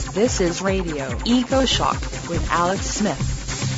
This is Radio EcoShock with Alex Smith.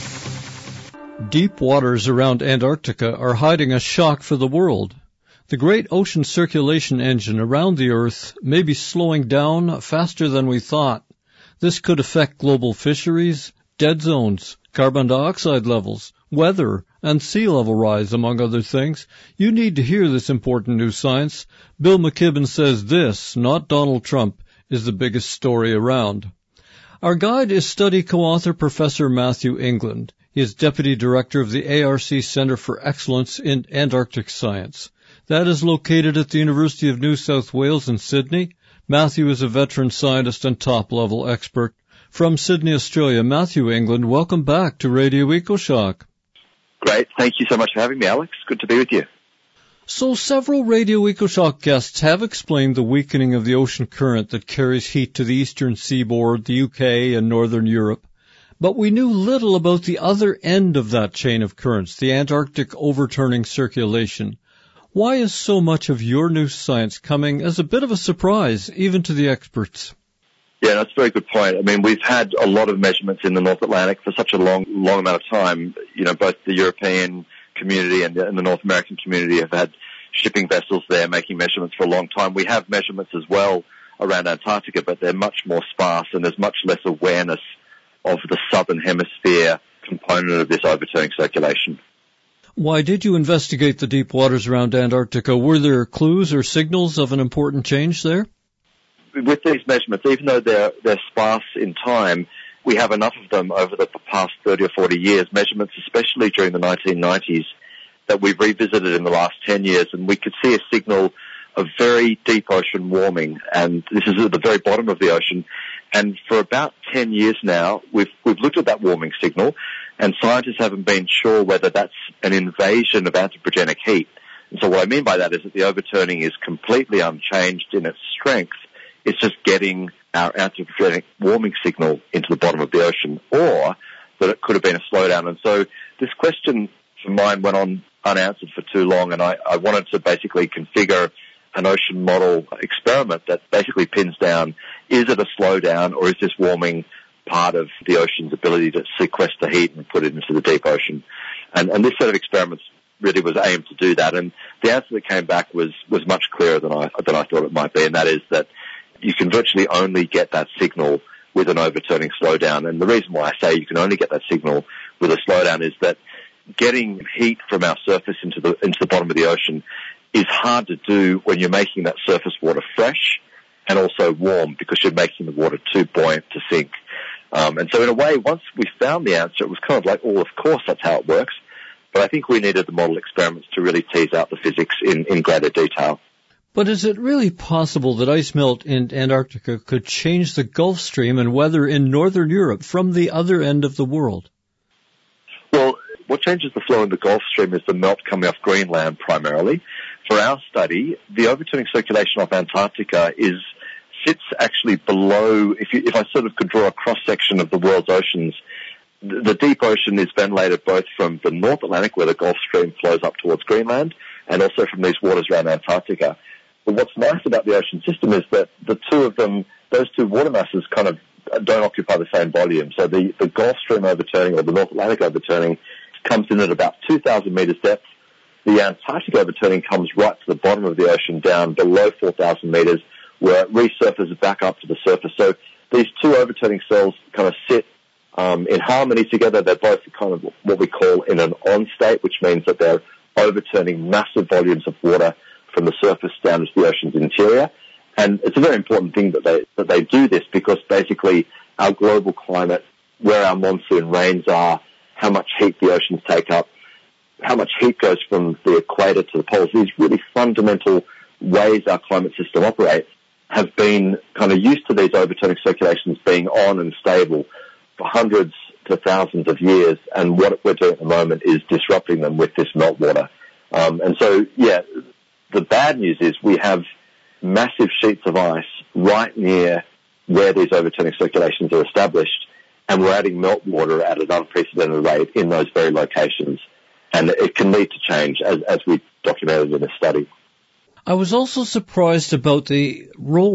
Deep waters around Antarctica are hiding a shock for the world. The great ocean circulation engine around the Earth may be slowing down faster than we thought. This could affect global fisheries, dead zones, carbon dioxide levels, weather, and sea level rise, among other things. You need to hear this important new science. Bill McKibben says this, not Donald Trump, is the biggest story around. Our guide is study co-author Professor Matthew England. He is Deputy Director of the ARC Center for Excellence in Antarctic Science. That is located at the University of New South Wales in Sydney. Matthew is a veteran scientist and top-level expert. From Sydney, Australia, Matthew England, welcome back to Radio EcoShock. Great. Thank you so much for having me, Alex. Good to be with you. So several Radio EcoShock guests have explained the weakening of the ocean current that carries heat to the eastern seaboard, the UK, and northern Europe. But we knew little about the other end of that chain of currents, the Antarctic overturning circulation. Why is so much of your new science coming as a bit of a surprise, even to the experts? Yeah, that's a very good point. I mean, we've had a lot of measurements in the North Atlantic for such a long amount of time. You know, both the European community and the North American community have had shipping vessels there making measurements for a long time. We have measurements as well around Antarctica, but they're much more sparse and there's much less awareness of the southern hemisphere component of this overturning circulation. Why did you investigate the deep waters around Antarctica? Were there clues or signals of an important change there? With these measurements, even though they're sparse in time, we have enough of them over the past 30 or 40 years, measurements especially during the 1990s, that we've revisited in the last 10 years, and we could see a signal of very deep ocean warming, and this is at the very bottom of the ocean. And for about 10 years now, we've looked at that warming signal, and scientists haven't been sure whether that's an invasion of anthropogenic heat. And so what I mean by that is that the overturning is completely unchanged in its strength. It's just getting our anthropogenic warming signal into the bottom of the ocean, or that it could have been a slowdown. And so this question for mine went on unanswered for too long, and I wanted to basically configure an ocean model experiment that basically pins down, is it a slowdown or is this warming part of the ocean's ability to sequester heat and put it into the deep ocean? And this set of experiments really was aimed to do that. And the answer that came back was much clearer than I thought it might be, and that is that you can virtually only get that signal with an overturning slowdown. And the reason why I say you can only get that signal with a slowdown is that getting heat from our surface into the bottom of the ocean is hard to do when you're making that surface water fresh and also warm, because you're making the water too buoyant to sink. And so in a way, once we found the answer, it was kind of like, well, of course that's how it works. But I think we needed the model experiments to really tease out the physics in greater detail. But is it really possible that ice melt in Antarctica could change the Gulf Stream and weather in northern Europe from the other end of the world? Well, what changes the flow in the Gulf Stream is the melt coming off Greenland primarily. For our study, the overturning circulation off Antarctica sits actually below, if I sort of could draw a cross-section of the world's oceans, the deep ocean is ventilated both from the North Atlantic, where the Gulf Stream flows up towards Greenland, and also from these waters around Antarctica. But what's nice about the ocean system is that the two of them, those two water masses kind of don't occupy the same volume. So the Gulf Stream overturning, or the North Atlantic overturning, comes in at about 2,000 meters depth. The Antarctic overturning comes right to the bottom of the ocean, down below 4,000 meters, where it resurfaces back up to the surface. So these two overturning cells kind of sit in harmony together. They're both kind of what we call in an on state, which means that they're overturning massive volumes of water from the surface down into the ocean's interior. And it's a very important thing that they do this, because basically our global climate, where our monsoon rains are, how much heat the oceans take up, how much heat goes from the equator to the poles, these really fundamental ways our climate system operates have been kind of used to these overturning circulations being on and stable for hundreds to thousands of years, and what we're doing at the moment is disrupting them with this meltwater. And so, yeah, the bad news is we have massive sheets of ice right near where these overturning circulations are established, and we're adding meltwater at an unprecedented rate in those very locations. And it can lead to change, as we documented in this study. I was also surprised about the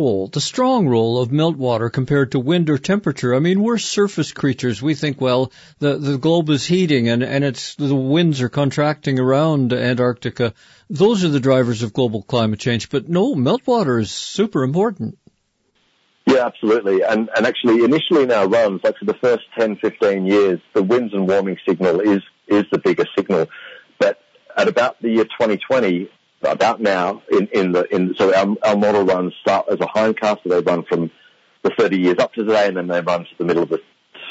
strong role of meltwater compared to wind or temperature. I mean, we're surface creatures. We think, well, the globe is heating and the winds are contracting around Antarctica. Those are the drivers of global climate change. But no, meltwater is super important. Yeah, absolutely. And actually, initially in our runs, like for the first 10, 15 years, the winds and warming signal is the biggest signal. But at about the year 2020, about now, so our model runs start as a hindcast, so they run from the 30 years up to today, and then they run to the middle of the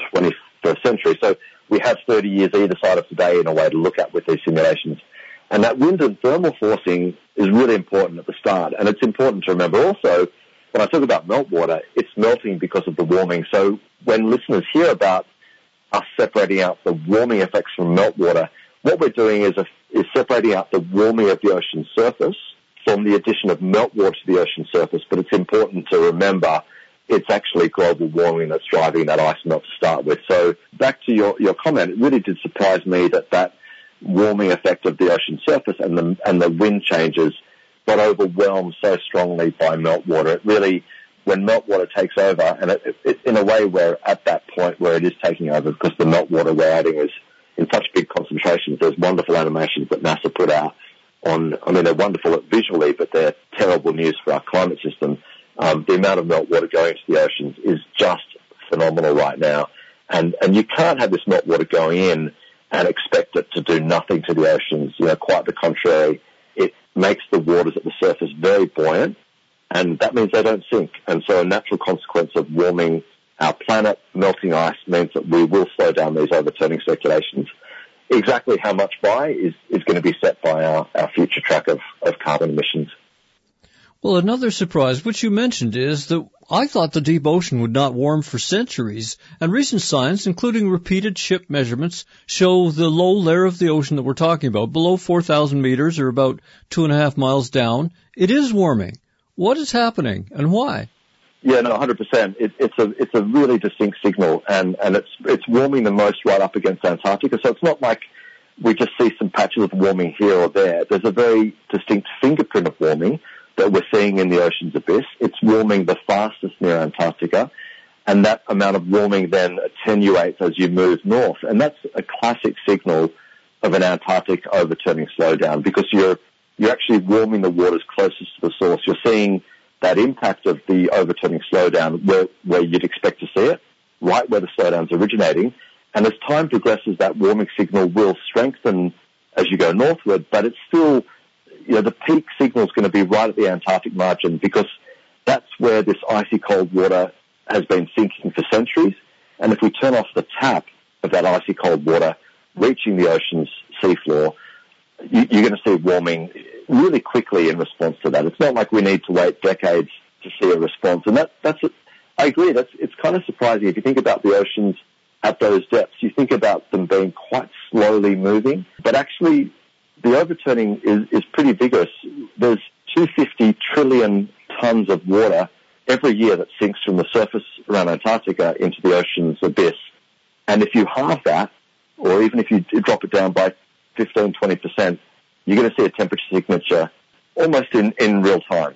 21st century. So we have 30 years either side of today in a way to look at with these simulations. And that wind and thermal forcing is really important at the start. And it's important to remember also, when I talk about meltwater, it's melting because of the warming. So when listeners hear about us separating out the warming effects from meltwater, what we're doing is separating out the warming of the ocean surface from the addition of meltwater to the ocean surface. But it's important to remember it's actually global warming that's driving that ice melt to start with. So back to your comment, it really did surprise me that warming effect of the ocean surface and the wind changes got overwhelmed so strongly by meltwater. It really, when meltwater takes over, and it in a way we're at that point where it is taking over because the meltwater we're adding is in such big concentrations. There's wonderful animations that NASA put out they're wonderful visually, but they're terrible news for our climate system. The amount of meltwater going to the oceans is just phenomenal right now. And you can't have this meltwater going in and expect it to do nothing to the oceans. Quite the contrary. It makes the waters at the surface very buoyant, and that means they don't sink. And so a natural consequence of warming our planet, melting ice, means that we will slow down these overturning circulations. Exactly how much by is going to be set by our future track of carbon emissions. Well, another surprise, which you mentioned, is that I thought the deep ocean would not warm for centuries, and recent science, including repeated ship measurements, show the low layer of the ocean that we're talking about, below 4,000 meters or about 2.5 miles down, it is warming. What is happening and why? Yeah, no, 100%. It's a really distinct signal, and it's warming the most right up against Antarctica. So it's not like we just see some patches of warming here or there. There's a very distinct fingerprint of warming that we're seeing in the ocean's abyss. It's warming the fastest near Antarctica, and that amount of warming then attenuates as you move north. And that's a classic signal of an Antarctic overturning slowdown, because you're actually warming the waters closest to the source. You're seeing that impact of the overturning slowdown where you'd expect to see it, right where the slowdown's originating. And as time progresses, that warming signal will strengthen as you go northward, but it's still, the peak signal is going to be right at the Antarctic margin, because that's where this icy cold water has been sinking for centuries. And if we turn off the tap of that icy cold water reaching the ocean's seafloor, you're going to see warming really quickly in response to that. It's not like we need to wait decades to see a response. And I agree, it's kind of surprising. If you think about the oceans at those depths, you think about them being quite slowly moving, but actually the overturning is pretty vigorous. There's 250 trillion tons of water every year that sinks from the surface around Antarctica into the ocean's abyss. And if you halve that, or even if you drop it down by 15, 20%, you're going to see a temperature signature almost in real time.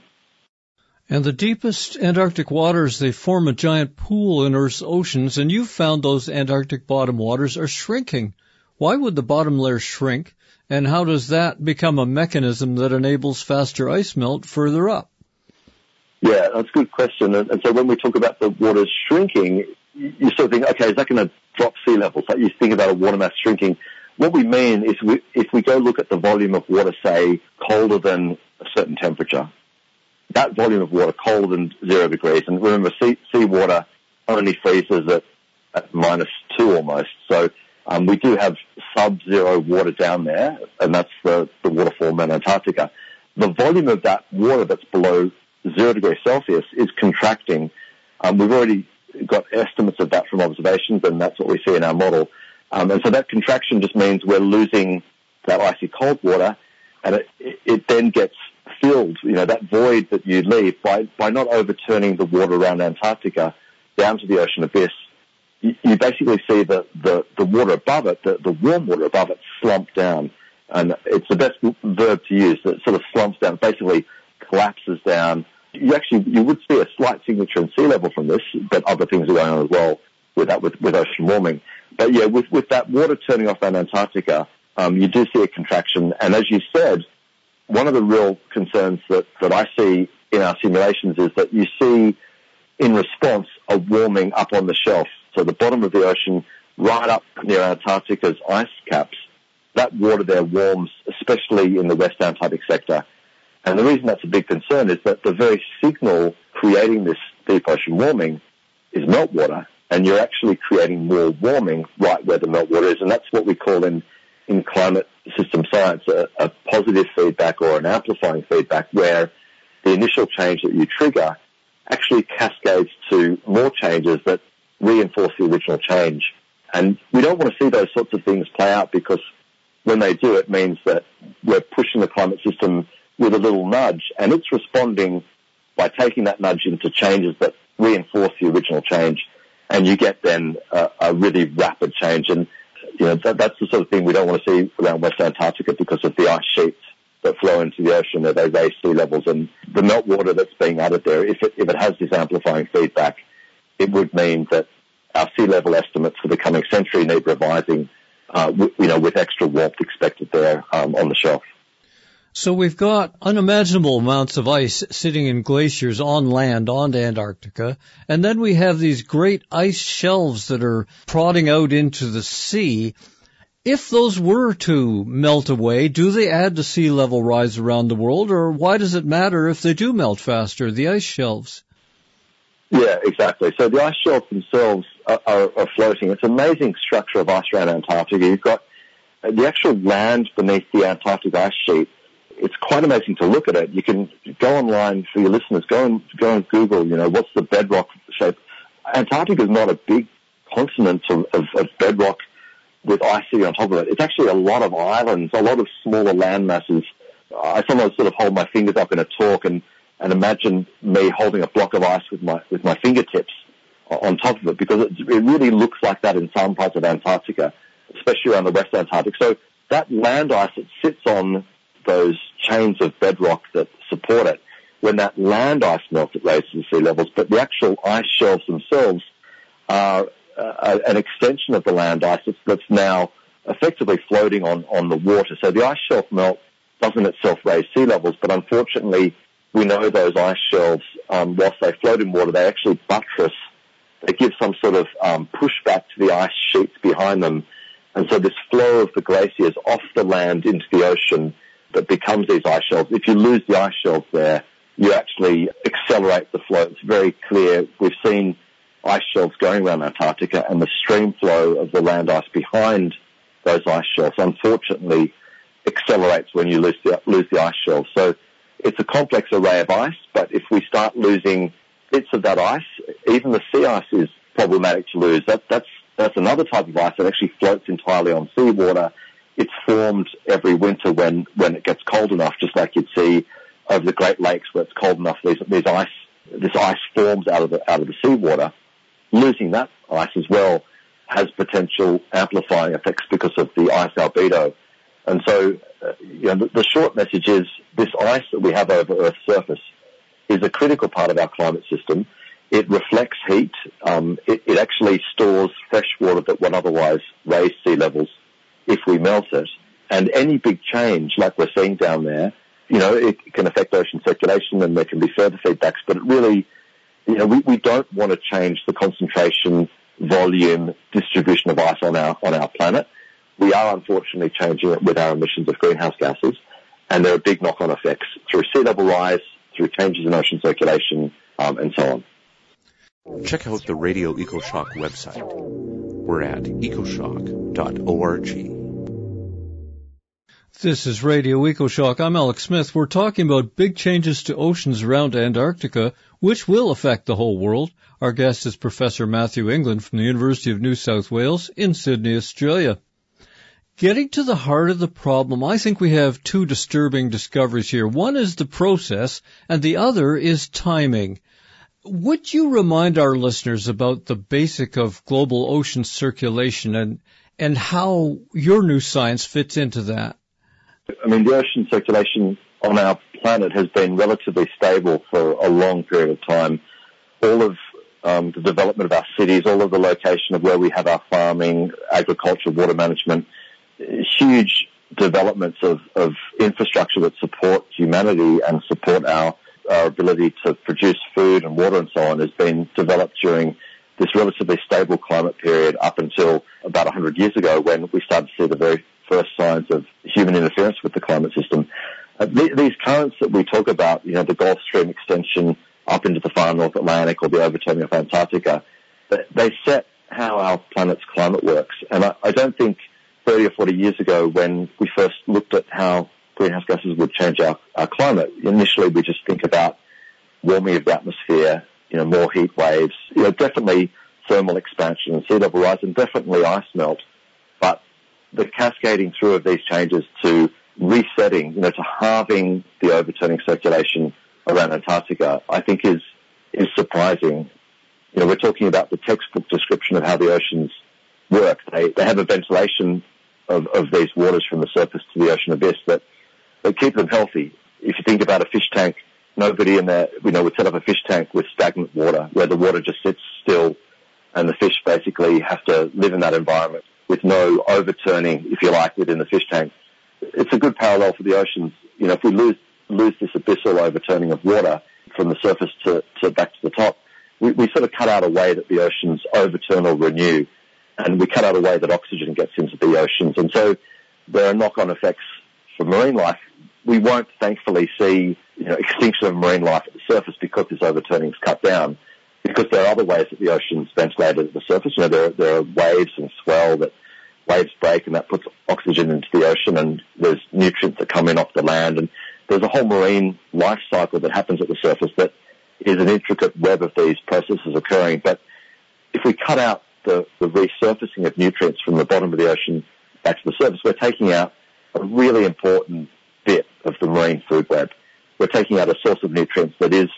And the deepest Antarctic waters, they form a giant pool in Earth's oceans, and you've found those Antarctic bottom waters are shrinking. Why would the bottom layer shrink, and how does that become a mechanism that enables faster ice melt further up? Yeah, that's a good question. And so when we talk about the waters shrinking, you sort of think, okay, is that going to drop sea levels? Like you think about a water mass shrinking. What we mean is if we go look at the volume of water, say, colder than a certain temperature, that volume of water colder than 0 degrees, and remember, seawater only freezes at -2 almost. So we do have sub-zero water down there, and that's the waterfall in Antarctica. The volume of that water that's below 0 degrees Celsius is contracting. We've already got estimates of that from observations, and that's what we see in our model. And so that contraction just means we're losing that icy cold water, and it then gets filled, that void that you leave by not overturning the water around Antarctica down to the ocean abyss. You basically see the water above it, the warm water above it, slump down. And it's the best verb to use, that sort of slumps down, basically collapses down. You would see a slight signature in sea level from this, but other things are going on as well with that, with ocean warming. But yeah, with that water turning off in Antarctica, you do see a contraction. And as you said, one of the real concerns that I see in our simulations is that you see, in response, a warming up on the shelf. So the bottom of the ocean, right up near Antarctica's ice caps, that water there warms, especially in the West Antarctic sector. And the reason that's a big concern is that the very signal creating this deep ocean warming is meltwater, and you're actually creating more warming right where the meltwater is. And that's what we call in climate system science a positive feedback or an amplifying feedback, where the initial change that you trigger actually cascades to more changes that reinforce the original change. And we don't want to see those sorts of things play out, because when they do, it means that we're pushing the climate system with a little nudge, and it's responding by taking that nudge into changes that reinforce the original change, and you get then a really rapid change. And that's the sort of thing we don't want to see around West Antarctica, because of the ice sheets that flow into the ocean, that they raise sea levels, and the meltwater that's being added there. If it has this amplifying feedback, it would mean that our sea level estimates for the coming century need revising, with extra warmth expected there on the shelf. So we've got unimaginable amounts of ice sitting in glaciers on land on Antarctica, and then we have these great ice shelves that are prodding out into the sea. If those were to melt away, do they add to sea level rise around the world, or why does it matter if they do melt faster, the ice shelves? Yeah, exactly. So the ice shelves themselves are floating. It's an amazing structure of ice around Antarctica. You've got the actual land beneath the Antarctic ice sheet. It's quite amazing to look at it. You can go online, for your listeners, go and Google, what's the bedrock shape. Antarctica is not a big continent of bedrock with ice sitting on top of it. It's actually a lot of islands, a lot of smaller land masses. I sometimes sort of hold my fingers up in a talk and imagine me holding a block of ice with my fingertips on top of it, because it really looks like that in some parts of Antarctica, especially around the West Antarctic. So that land ice that sits on those chains of bedrock that support it, when that land ice melts, it raises the sea levels, but the actual ice shelves themselves are an extension of the land ice that's now effectively floating on the water. So the ice shelf melt doesn't itself raise sea levels, but unfortunately we know those ice shelves, whilst they float in water, they actually buttress. They give some sort of pushback to the ice sheets behind them. And so this flow of the glaciers off the land into the ocean that becomes these ice shelves, if you lose the ice shelves there, you actually accelerate the flow. It's very clear. We've seen ice shelves going around Antarctica, and the stream flow of the land ice behind those ice shelves, unfortunately, accelerates when you lose the ice shelves. So it's a complex array of ice, but if we start losing bits of that ice, even the sea ice is problematic to lose. That's another type of ice that actually floats entirely on seawater. It's formed every winter when it gets cold enough, just like you'd see over the Great Lakes where it's cold enough. This ice forms out of the seawater. Losing that ice as well has potential amplifying effects because of the ice albedo. And so, the short message is this ice that we have over Earth's surface is a critical part of our climate system. It reflects heat. It actually stores fresh water that would otherwise raise sea levels if we melt it. And any big change, like we're seeing down there, it can affect ocean circulation, and there can be further feedbacks. But it really, we don't want to change the concentration, volume, distribution of ice on our planet. We are unfortunately changing it with our emissions of greenhouse gases, and there are big knock-on effects through sea level rise, through changes in ocean circulation, and so on. Check out the Radio EcoShock website. We're at ecoshock.org. This is Radio EcoShock. I'm Alex Smith. We're talking about big changes to oceans around Antarctica, which will affect the whole world. Our guest is Professor Matthew England from the University of New South Wales in Sydney, Australia. Getting to the heart of the problem, I think we have two disturbing discoveries here. One is the process, and the other is timing. Would you remind our listeners about the basic of global ocean circulation and how your new science fits into that? I mean, the ocean circulation on our planet has been relatively stable for a long period of time. All of the development of our cities, all of the location of where we have our farming, agriculture, water management, huge developments of infrastructure that support humanity and support our ability to produce food and water and so on has been developed during this relatively stable climate period up until about 100 years ago, when we started to see the very first signs of human interference with the climate system. These currents that we talk about, the Gulf Stream extension up into the far North Atlantic or the overturning of Antarctica, they set how our planet's climate works. And I don't think 30 or 40 years ago, when we first looked at how greenhouse gases would change our climate, initially we just think about warming of the atmosphere, more heat waves, definitely thermal expansion and sea level rise, and definitely ice melt. But the cascading through of these changes to resetting, to halving the overturning circulation around Antarctica, I think is surprising. We're talking about the textbook description of how the oceans work. They have a ventilation of these waters from the surface to the ocean abyss that keep them healthy. If you think about a fish tank, nobody in there, would set up a fish tank with stagnant water, where the water just sits still and the fish basically have to live in that environment with no overturning, if you like, within the fish tank. It's a good parallel for the oceans. If we lose this abyssal overturning of water from the surface to back to the top, we sort of cut out a way that the oceans overturn or renew, and we cut out a way that oxygen gets into the oceans. And so there are knock-on effects for marine life. We won't, thankfully, see extinction of marine life at the surface because this overturning is cut down, because there are other ways that the oceans ventilate at the surface. There are waves and swell that waves break, and that puts oxygen into the ocean, and there's nutrients that come in off the land, and there's a whole marine life cycle that happens at the surface that is an intricate web of these processes occurring. But if we cut out the resurfacing of nutrients from the bottom of the ocean back to the surface, we're taking out a really important bit of the marine food web. We're taking out a source of nutrients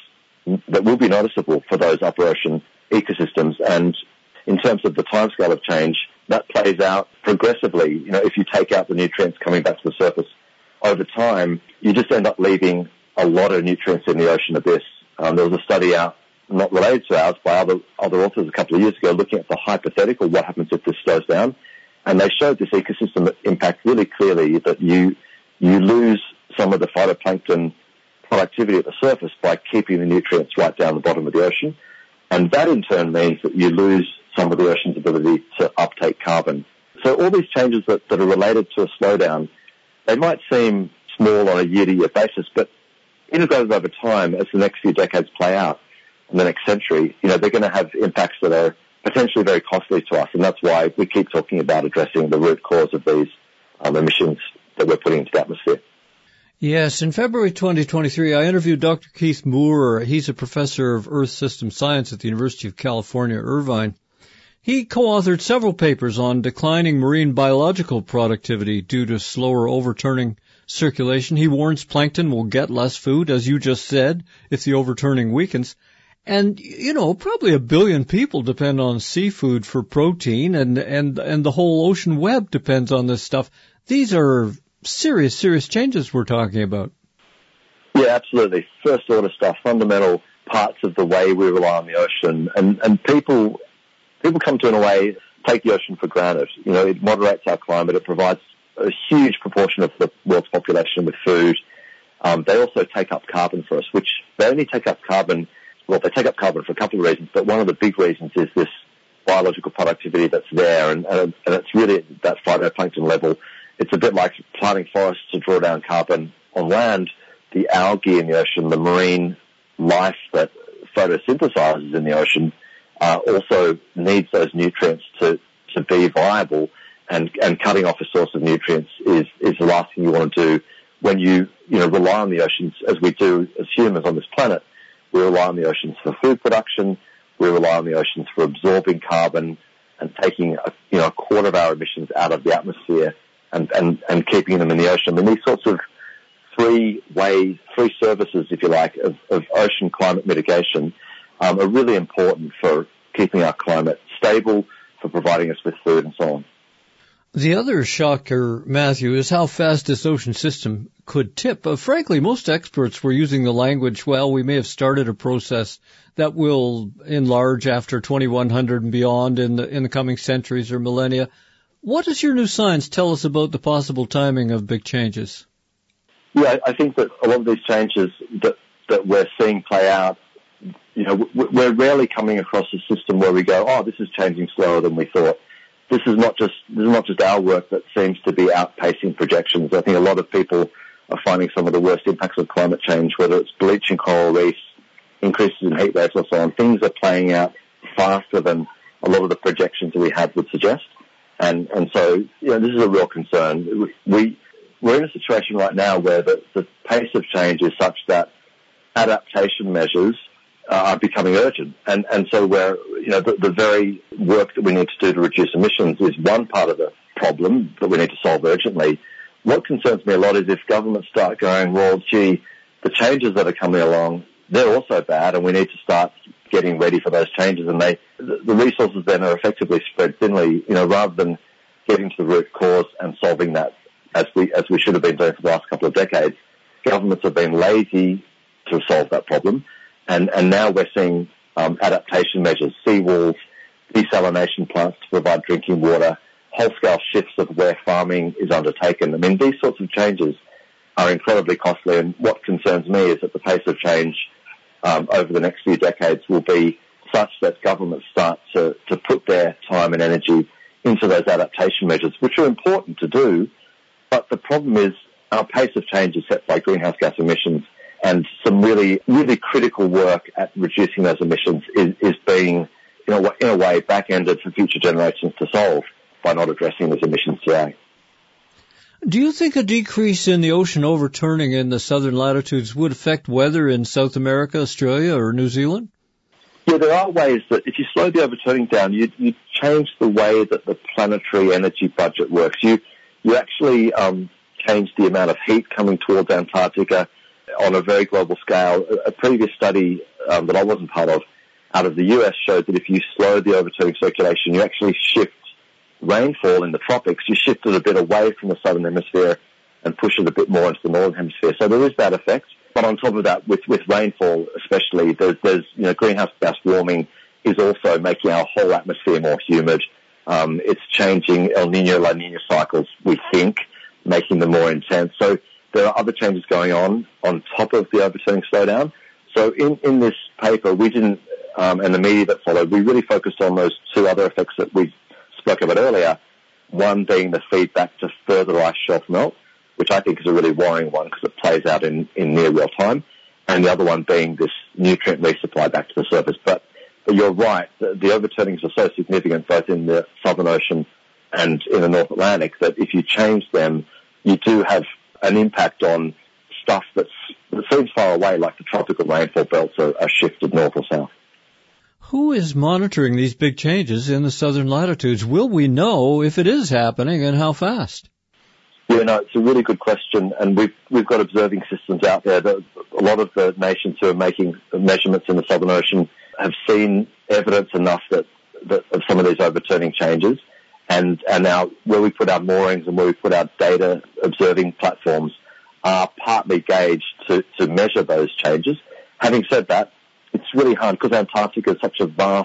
that will be noticeable for those upper ocean ecosystems. And in terms of the timescale of change, that plays out progressively. If you take out the nutrients coming back to the surface over time, you just end up leaving a lot of nutrients in the ocean abyss. There was a study out, not related to ours, by other authors a couple of years ago, looking at the hypothetical, what happens if this slows down. And they showed this ecosystem impact really clearly, that you lose some of the phytoplankton productivity at the surface by keeping the nutrients right down the bottom of the ocean. And that in turn means that you lose some of the ocean's ability to uptake carbon. So all these changes that are related to a slowdown, they might seem small on a year-to-year basis, but integrated over time, as the next few decades play out, in the next century, they're going to have impacts that are potentially very costly to us. And that's why we keep talking about addressing the root cause of these emissions that we're putting into the atmosphere. Yes, in February 2023, I interviewed Dr. Keith Moore. He's a professor of Earth System Science at the University of California, Irvine. He co-authored several papers on declining marine biological productivity due to slower overturning circulation. He warns plankton will get less food, as you just said, if the overturning weakens. And, probably 1 billion people depend on seafood for protein, and the whole ocean web depends on this stuff. These are serious changes we're talking about. Yeah, absolutely. First order stuff, fundamental parts of the way we rely on the ocean. And people come to, in a way, take the ocean for granted. It moderates our climate. It provides a huge proportion of the world's population with food. They also take up carbon for us, which they only take up carbon. Well, they take up carbon for a couple of reasons, but one of the big reasons is this biological productivity that's there, and it's really at that phytoplankton level. It's a bit like planting forests to draw down carbon on land. The algae in the ocean, the marine life that photosynthesizes in the ocean, also needs those nutrients to be viable, and cutting off a source of nutrients is the last thing you want to do when you rely on the oceans, as we do as humans on this planet. We rely on the oceans for food production. We rely on the oceans for absorbing carbon and taking a quarter of our emissions out of the atmosphere and keeping them in the ocean. And these sorts of three services, if you like, of ocean climate mitigation are really important for keeping our climate stable, for providing us with food and so on. The other shocker, Matthew, is how fast this ocean system could tip. Frankly, most experts were using the language, well, we may have started a process that will enlarge after 2100 and beyond in the coming centuries or millennia. What does your new science tell us about the possible timing of big changes? Yeah, I think that a lot of these changes that we're seeing play out, we're rarely coming across a system where we go, oh, this is changing slower than we thought. This is not just our work that seems to be outpacing projections. I think a lot of people are finding some of the worst impacts of climate change, whether it's bleaching coral reefs, increases in heat waves or so on. Things are playing out faster than a lot of the projections that we had would suggest. And so, this is a real concern. We're in a situation right now where the pace of change is such that adaptation measures are becoming urgent. And so the very work that we need to do to reduce emissions is one part of the problem that we need to solve urgently. What concerns me a lot is if governments start going, well, gee, the changes that are coming along, they're also bad and we need to start getting ready for those changes. And the resources then are effectively spread thinly, rather than getting to the root cause and solving that as we should have been doing for the last couple of decades. Governments have been lazy to solve that problem. And now we're seeing adaptation measures, seawalls, desalination plants to provide drinking water, whole-scale shifts of where farming is undertaken. I mean, these sorts of changes are incredibly costly, and what concerns me is that the pace of change over the next few decades will be such that governments start to put their time and energy into those adaptation measures, which are important to do, but the problem is our pace of change is set by greenhouse gas emissions, and some really, really critical work at reducing those emissions is being, in a way, back-ended for future generations to solve by not addressing those emissions today. Do you think a decrease in the ocean overturning in the southern latitudes would affect weather in South America, Australia, or New Zealand? Yeah, there are ways that if you slow the overturning down, you change the way that the planetary energy budget works. You actually change the amount of heat coming towards Antarctica on a very global scale. A previous study that I wasn't part of out of the US showed that if you slow the overturning circulation, you actually shift rainfall in the tropics. You shift it a bit away from the southern hemisphere and push it a bit more into the northern hemisphere. So there is that effect. But on top of that, with rainfall especially, there's greenhouse gas warming is also making our whole atmosphere more humid. It's changing El Nino, La Nina cycles, we think, making them more intense. So there are other changes going on top of the overturning slowdown. So in this paper, we didn't, and the media that followed, we really focused on those two other effects that we spoke about earlier, one being the feedback to further ice shelf melt, which I think is a really worrying one because it plays out in near real time, and the other one being this nutrient resupply back to the surface. But you're right, the overturnings are so significant both in the Southern Ocean and in the North Atlantic that if you change them, you do have an impact on stuff that seems far away, like the tropical rainfall belts are shifted north or south. Who is monitoring these big changes in the southern latitudes? Will we know if it is happening and how fast? Yeah, no, it's a really good question, and we've got observing systems out there. A lot of the nations who are making measurements in the Southern Ocean have seen evidence enough that of some of these overturning changes, and now where we put our moorings and where we put our data observing platforms are partly gauged to measure those changes. Having said that, it's really hard because Antarctica is such a vast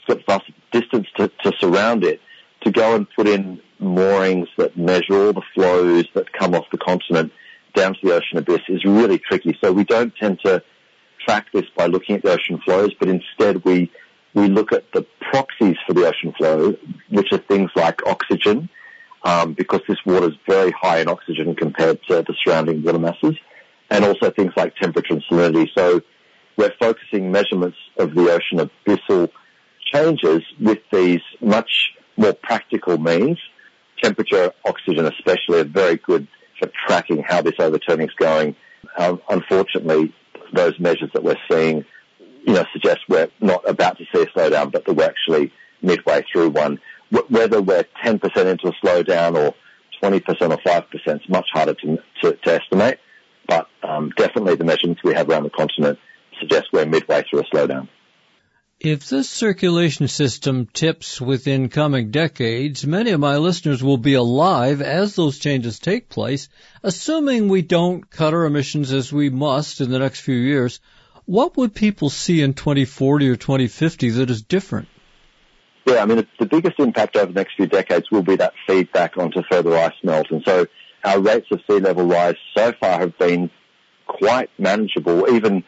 distance to surround it, to go and put in moorings that measure all the flows that come off the continent down to the ocean abyss is really tricky. So we don't tend to track this by looking at the ocean flows, but instead we look at the proxies for the ocean flow, which are things like oxygen, because this water is very high in oxygen compared to the surrounding water masses, and also things like temperature and salinity. So we're focusing measurements of the ocean abyssal changes with these much more practical means. Temperature, oxygen especially, are very good for tracking how this overturning is going. Unfortunately, those measures that we're seeing, suggest we're not about to see a slowdown, but that we're actually midway through one. Whether we're 10% into a slowdown or 20% or 5% is much harder to estimate, but definitely the measurements we have around the continent suggest we're midway through a slowdown. If this circulation system tips within coming decades, many of my listeners will be alive as those changes take place, assuming we don't cut our emissions as we must in the next few years. What would people see in 2040 or 2050 that is different? Yeah, I mean, the biggest impact over the next few decades will be that feedback onto further ice melt. And so our rates of sea level rise so far have been quite manageable. Even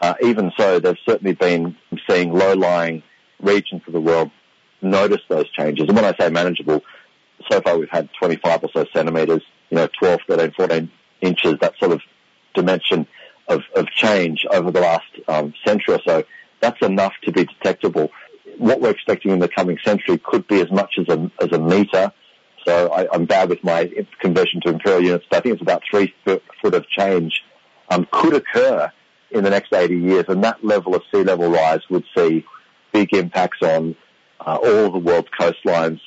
so, there's certainly been seeing low-lying regions of the world notice those changes. And when I say manageable, so far we've had 25 or so centimetres, 12, 13, 14 inches, that sort of dimension of change over the last century or so. That's enough to be detectable. What we're expecting in the coming century could be as much as a metre. So I'm bad with my conversion to imperial units, but I think it's about 3 foot of change could occur in the next 80 years, and that level of sea level rise would see big impacts on all of the world's coastlines.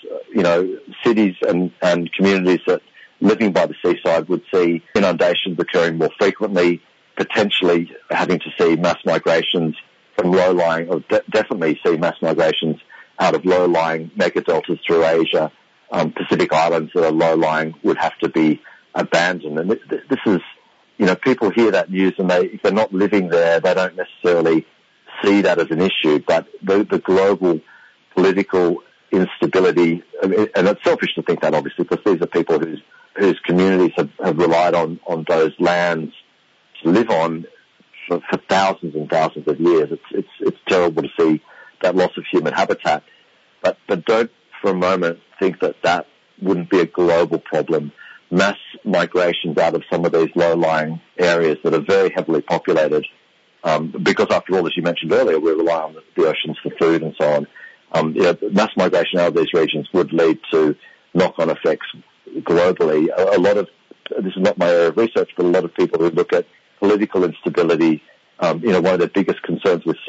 Cities and communities that living by the seaside would see inundations occurring more frequently, potentially having to see mass migrations from low-lying, or definitely see mass migrations out of low-lying megadeltas through Asia. Pacific islands that are low-lying would have to be abandoned. And this is, people hear that news and if they're not living there, they don't necessarily see that as an issue. But the global political instability, and it's selfish to think that, obviously, because these are people whose communities have relied on those lands to live on for thousands and thousands of years. It's terrible to see that loss of human habitat. But don't for a moment think that wouldn't be a global problem. Mass migrations out of some of these low-lying areas that are very heavily populated, because after all, as you mentioned earlier, we rely on the oceans for food and so on. Mass migration out of these regions would lead to knock-on effects globally. A lot of, this is not my area of research, but a lot of people who look at political instability, one of the biggest concerns with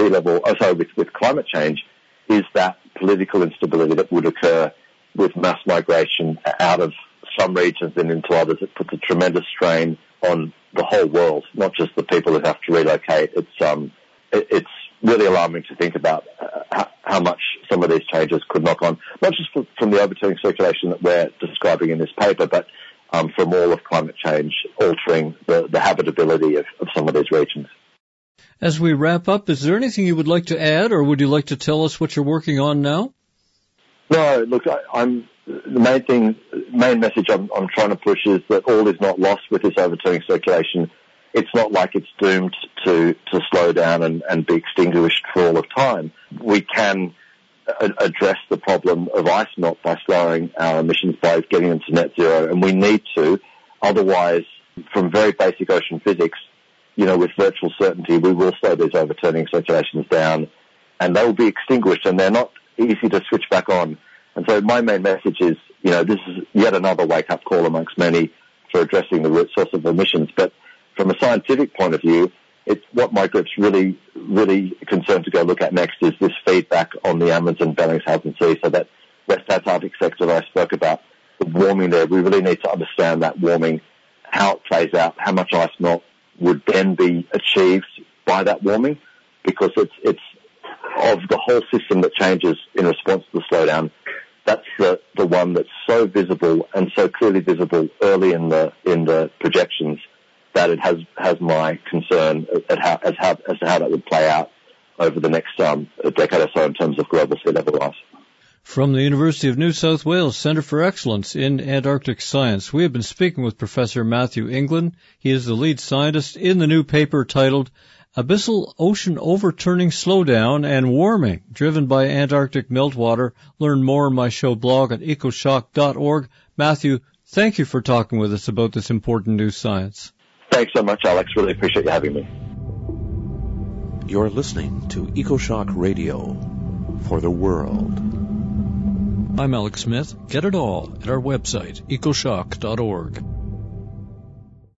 with climate change is that political instability that would occur with mass migration out of some regions and into others. It puts a tremendous strain on the whole world, not just the people who have to relocate. It's really alarming to think about how much some of these changes could knock on, not just from the overturning circulation that we're describing in this paper, but from all of climate change altering the habitability of some of these regions. As we wrap up, is there anything you would like to add, or would you like to tell us what you're working on now? No, look, the main message I'm trying to push is that all is not lost with this overturning circulation. It's not like it's doomed to slow down and be extinguished for all of time. We can address the problem of ice melt by slowing our emissions, by getting them to net zero, and we need to. Otherwise, from very basic ocean physics, with virtual certainty, we will slow these overturning circulations down, and they will be extinguished, and they're not easy to switch back on. And so my main message is, this is yet another wake-up call amongst many for addressing the root source of emissions. But from a scientific point of view, it's what my group's really, really concerned to go look at next is this feedback on the Amazon Bellingshausen Sea, so that West Antarctic sector that I spoke about, the warming there, we really need to understand that warming, how it plays out, how much ice melt would then be achieved by that warming, because it's of the whole system that changes in response to the slowdown. That's the one that's so visible and so clearly visible early in the projections that it has my concern as to how that would play out over the next decade or so in terms of global sea level rise. From the University of New South Wales Centre for Excellence in Antarctic Science, we have been speaking with Professor Matthew England. He is the lead scientist in the new paper titled Abyssal Ocean Overturning Slowdown and Warming, driven by Antarctic meltwater. Learn more on my show blog at ecoshock.org. Matthew, thank you for talking with us about this important new science. Thanks so much, Alex. Really appreciate you having me. You're listening to EcoShock Radio for the world. I'm Alex Smith. Get it all at our website, ecoshock.org.